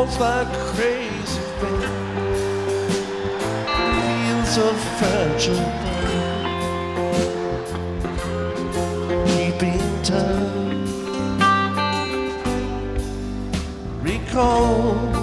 falls like crazy rain. Feels so fragile, keeping time. Recall